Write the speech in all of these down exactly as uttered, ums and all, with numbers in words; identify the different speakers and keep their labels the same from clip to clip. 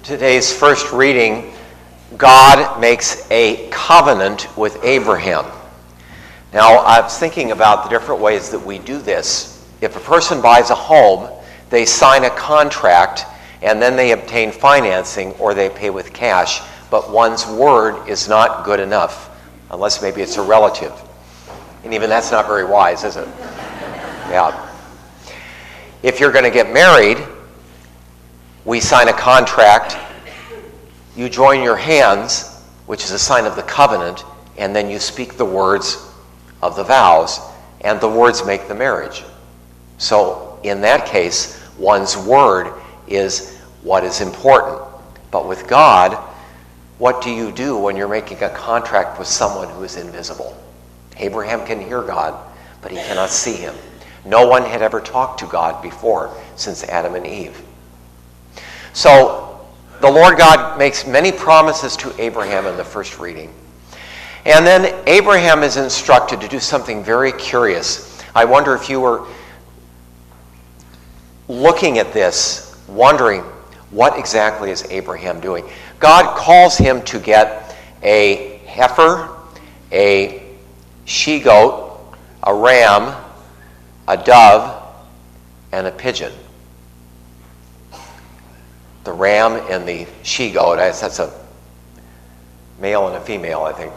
Speaker 1: Today's first reading, God makes a covenant with Abraham. Now, I was thinking about the different ways that we do this. If a person buys a home, they sign a contract, and then they obtain financing or they pay with cash, but one's word is not good enough, unless maybe it's a relative. And even that's not very wise, is it? Yeah. If you're going to get married, we sign a contract, you join your hands, which is a sign of the covenant, and then you speak the words of the vows, and the words make the marriage. So in that case, one's word is what is important. But with God, what do you do when you're making a contract with someone who is invisible? Abraham can hear God, but he cannot see him. No one had ever talked to God before since Adam and Eve. So the Lord God makes many promises to Abraham in the first reading. And then Abraham is instructed to do something very curious. I wonder if you were looking at this, wondering, what exactly is Abraham doing? God calls him to get a heifer, a she-goat, a ram, a dove, and a pigeon. The ram and the she-goat, that's a male and a female, I think.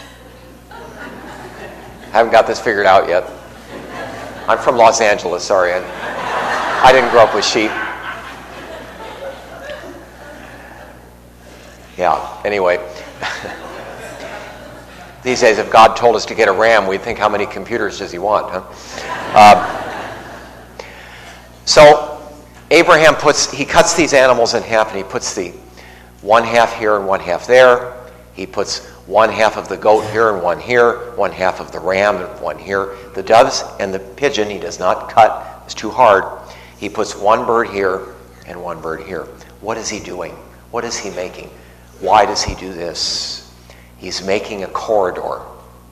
Speaker 1: Haven't got this figured out yet. I'm from Los Angeles, sorry. I, I didn't grow up with sheep. Yeah, anyway. These days, if God told us to get a ram, we'd think, how many computers does he want, huh? Um, so, Abraham puts, he cuts these animals in half, and he puts the one half here and one half there. He puts one half of the goat here and one here, one half of the ram and one here. The doves and the pigeon he does not cut, it's too hard. He puts one bird here and one bird here. What is he doing? What is he making? Why does he do this? He's making a corridor.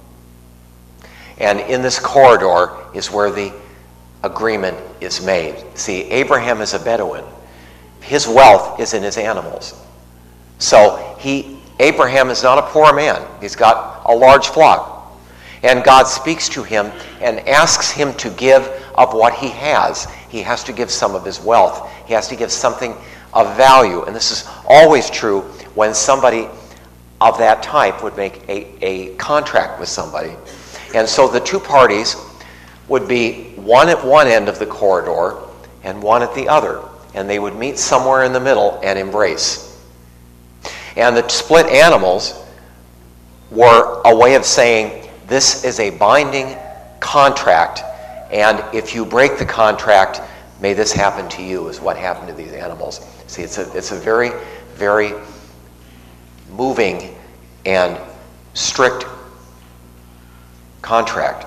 Speaker 1: And in this corridor is where the agreement is made. See, Abraham is a Bedouin. His wealth is in his animals. So he Abraham is not a poor man. He's got a large flock. And God speaks to him and asks him to give of what he has. He has to give some of his wealth. He has to give something of value. And this is always true when somebody of that type would make a, a contract with somebody. And so the two parties would be one at one end of the corridor and one at the other. And they would meet somewhere in the middle and embrace. And the split animals were a way of saying, this is a binding contract, and if you break the contract, may this happen to you, is what happened to these animals. See, it's a, it's a very, very moving and strict contract.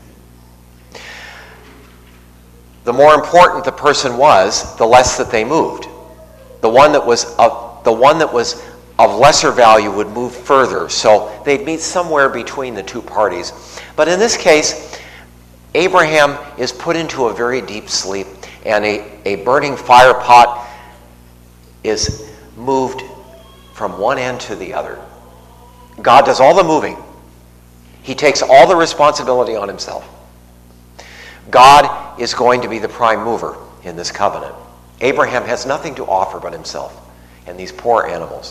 Speaker 1: The more important the person was, the less that they moved. The one that was of, the one that was of lesser value would move further, so they'd meet somewhere between the two parties. But in this case, Abraham is put into a very deep sleep, and a, a burning fire pot is moved from one end to the other. God does all the moving. He takes all the responsibility on himself. God is going to be the prime mover in this covenant. Abraham has nothing to offer but himself and these poor animals.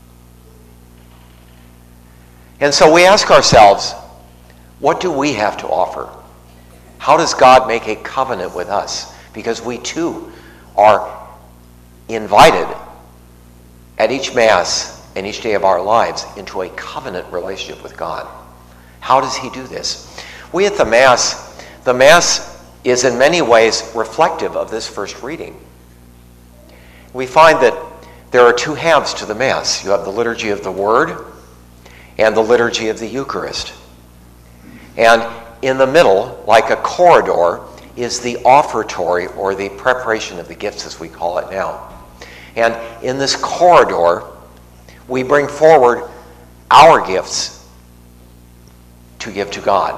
Speaker 1: And so we ask ourselves, what do we have to offer? How does God make a covenant with us? Because we too are invited at each Mass and each day of our lives into a covenant relationship with God. How does he do this? We at the Mass, the Mass is in many ways reflective of this first reading. We find that there are two halves to the Mass. You have the liturgy of the Word and the liturgy of the Eucharist. And in the middle, like a corridor, is the offertory, or the preparation of the gifts as we call it now. And in this corridor, we bring forward our gifts to give to God.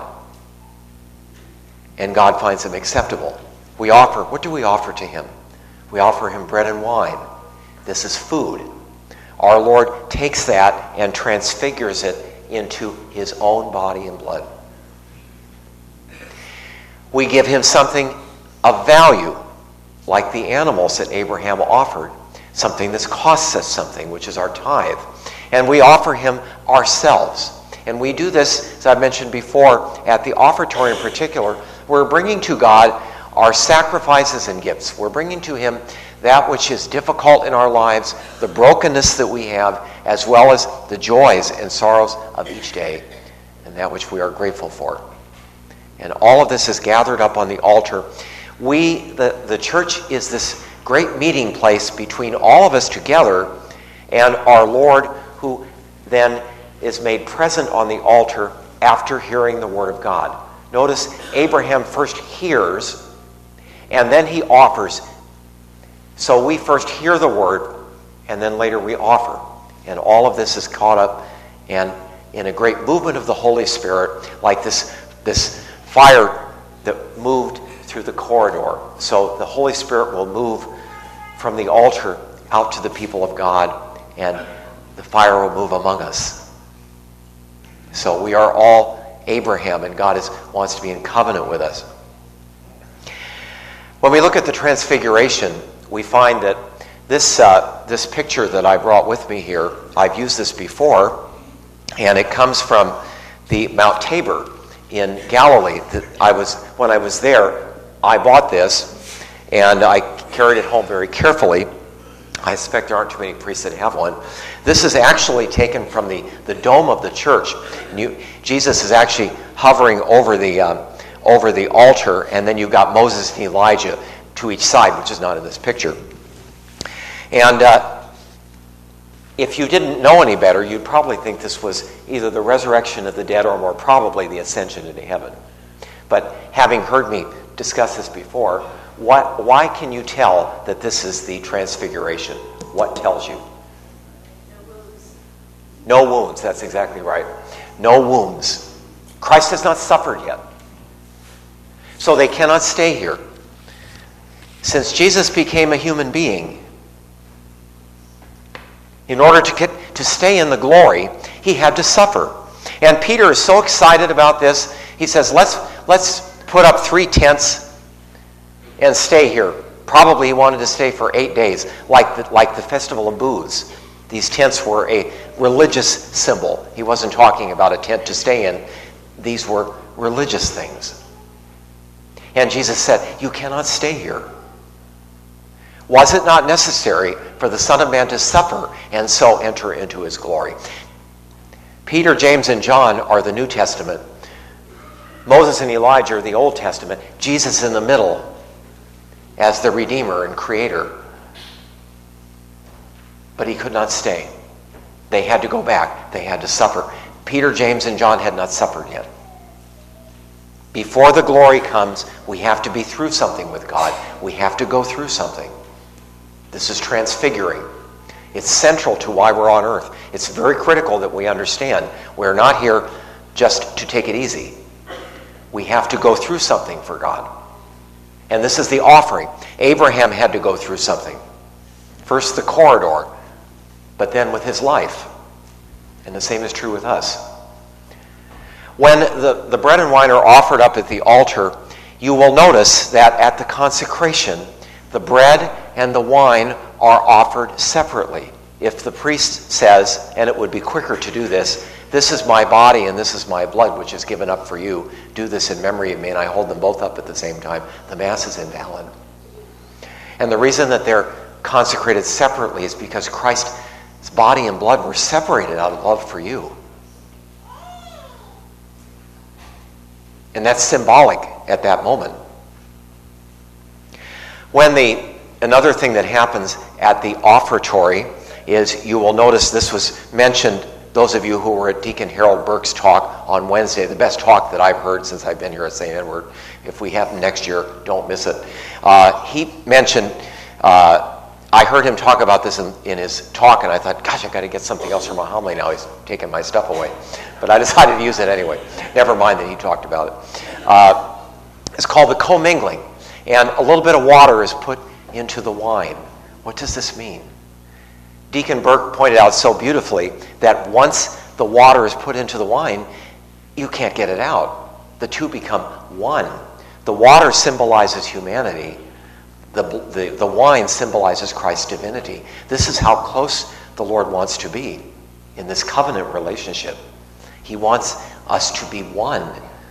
Speaker 1: And God finds them acceptable. We offer, what do we offer to him? We offer him bread and wine. This is food. our Lord takes that and transfigures it into his own body and blood. We give him something of value, like the animals that Abraham offered, something that costs us something, which is our tithe. And we offer him ourselves. And we do this, as I've mentioned before, at the offertory in particular. We're bringing to God our sacrifices and gifts. We're bringing to him that which is difficult in our lives, the brokenness that we have, as well as the joys and sorrows of each day, and that which we are grateful for. And all of this is gathered up on the altar. We, the, the church, is this great meeting place between all of us together and our Lord, who then is made present on the altar after hearing the word of God. Notice Abraham first hears, and then he offers. So we first hear the word, and then later we offer. And all of this is caught up and in a great movement of the Holy Spirit, like this, this fire that moved through the corridor. So the Holy Spirit will move from the altar out to the people of God, and the fire will move among us. So we are all Abraham, and God is, wants to be in covenant with us. When we look at the Transfiguration, we find that this uh, this picture that I brought with me here, I've used this before, and it comes from the Mount Tabor in Galilee. That I was when I was there, I bought this, and I carried it home very carefully. I suspect there aren't too many priests that have one. This is actually taken from the, the dome of the church. And you, Jesus is actually hovering over the um, over the altar, and then you've got Moses and Elijah to each side, which is not in this picture. And uh, if you didn't know any better, you'd probably think this was either the resurrection of the dead or more probably the ascension into heaven. But having heard me discuss this before, what, why can you tell that this is the Transfiguration? What tells you?
Speaker 2: No wounds.
Speaker 1: No wounds, that's exactly right. No wounds. Christ has not suffered yet. So they cannot stay here. Since Jesus became a human being, in order to get to stay in the glory, he had to suffer. And Peter is so excited about this, he says, let's let's put up three tents and stay here. Probably he wanted to stay for eight days, like the, like the Festival of Booths. These tents were a religious symbol. He wasn't talking about a tent to stay in. These were religious things. And Jesus said, you cannot stay here. Was it not necessary for the Son of Man to suffer and so enter into his glory? Peter, James, and John are the New Testament. Moses and Elijah are the Old Testament. Jesus in the middle as the Redeemer and Creator. But he could not stay. They had to go back. They had to suffer. Peter, James, and John had not suffered yet. Before the glory comes, we have to be through something with God. We have to go through something. This is transfiguring. It's central to why we're on earth. It's very critical that we understand we're not here just to take it easy. We have to go through something for God. And this is the offering. Abraham had to go through something. First the corridor, but then with his life. And the same is true with us. When the, the bread and wine are offered up at the altar, you will notice that at the consecration, the bread and the wine are offered separately. If the priest says, and it would be quicker to do this, this is my body and this is my blood which is given up for you, do this in memory of me, and I hold them both up at the same time, the Mass is invalid. And the reason that they're consecrated separately is because Christ's body and blood were separated out of love for you. And that's symbolic at that moment. When the another thing that happens at the offertory is, you will notice this was mentioned, those of you who were at Deacon Harold Burke's talk on Wednesday, the best talk that I've heard since I've been here at Saint Edward. If we have him next year, don't miss it. Uh, he mentioned, uh, I heard him talk about this in, in his talk, and I thought, gosh, I've got to get something else from my homily now. He's taking my stuff away. But I decided to use it anyway. Never mind that he talked about it. Uh, it's called the commingling. And a little bit of water is put into the wine. What does this mean? Deacon Burke pointed out so beautifully that once the water is put into the wine, you can't get it out. The two become one. The water symbolizes humanity. The, the, the wine symbolizes Christ's divinity. This is how close the Lord wants to be in this covenant relationship. He wants us to be one.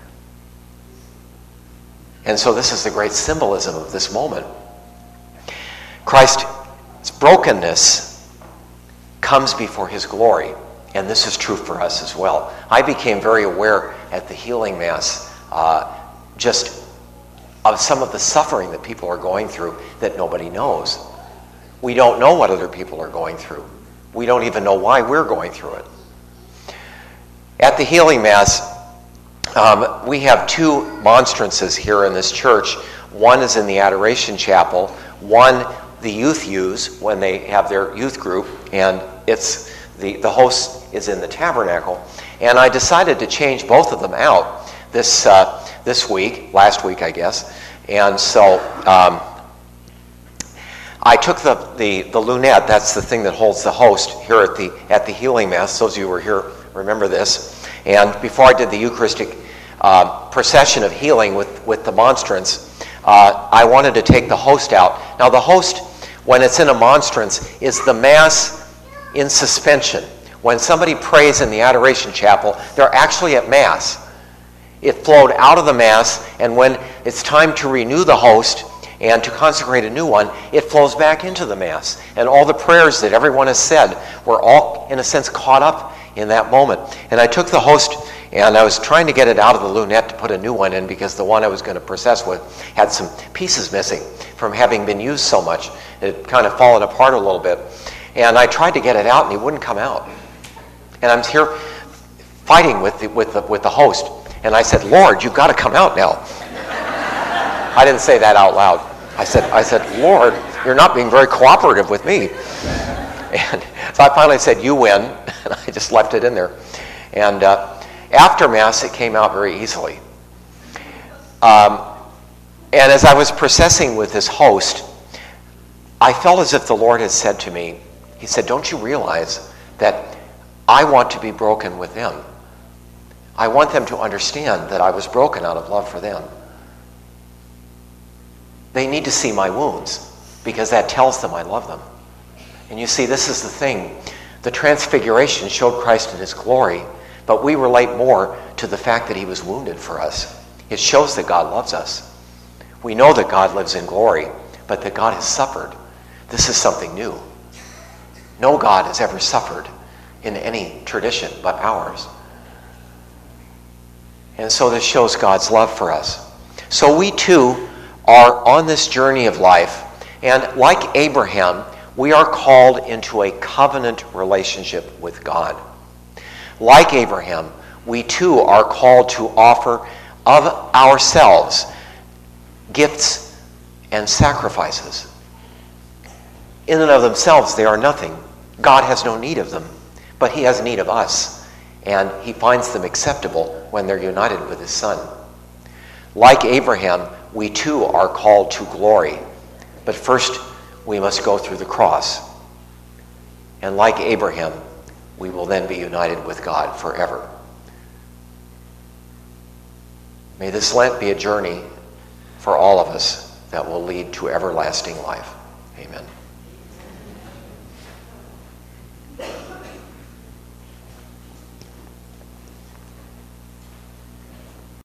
Speaker 1: And so this is the great symbolism of this moment. Christ's brokenness comes before his glory, and this is true for us as well. I became very aware at the healing mass uh, just of some of the suffering that people are going through that nobody knows. We don't know what other people are going through. We don't even know why we're going through it. At the healing mass, um, we have two monstrances here in this church. One is in the Adoration Chapel. One the youth use when they have their youth group, and it's the, the host is in the tabernacle. And I decided to change both of them out this uh, this week, last week I guess. And so um, I took the, the, the lunette, that's the thing that holds the host here at the at the healing mass. Those of you who were here remember this. And before I did the Eucharistic uh, procession of healing with, with the monstrance, uh, I wanted to take the host out. Now the host, when it's in a monstrance, is the Mass in suspension. When somebody prays in the Adoration Chapel, they're actually at Mass. It flowed out of the Mass, and when it's time to renew the host and to consecrate a new one, it flows back into the Mass. And all the prayers that everyone has said were all, in a sense, caught up in that moment. And I took the host, and I was trying to get it out of the lunette to put a new one in because the one I was going to process with had some pieces missing from having been used so much. It had kind of fallen apart a little bit. And I tried to get it out, and it wouldn't come out. And I'm here fighting with the, with the, with the host. And I said, Lord, you've got to come out now. I didn't say that out loud. I said, I said, Lord, you're not being very cooperative with me. And so I finally said, you win. And I just left it in there. And uh, after Mass, it came out very easily. Um, and as I was processing with this host, I felt as if the Lord had said to me, he said, don't you realize that I want to be broken with them? I want them to understand that I was broken out of love for them. They need to see my wounds because that tells them I love them. And you see, this is the thing. The Transfiguration showed Christ in his glory, but we relate more to the fact that he was wounded for us. It shows that God loves us. We know that God lives in glory, but that God has suffered. This is something new. No God has ever suffered in any tradition but ours. And so this shows God's love for us. So we too are on this journey of life, and like Abraham, we are called into a covenant relationship with God. Like Abraham, we too are called to offer of ourselves gifts and sacrifices. In and of themselves, they are nothing. God has no need of them, but he has need of us, and he finds them acceptable when they're united with his Son. Like Abraham, we too are called to glory, but first we must go through the cross. And like Abraham, we will then be united with God forever. May this Lent be a journey for all of us that will lead to everlasting life. Amen.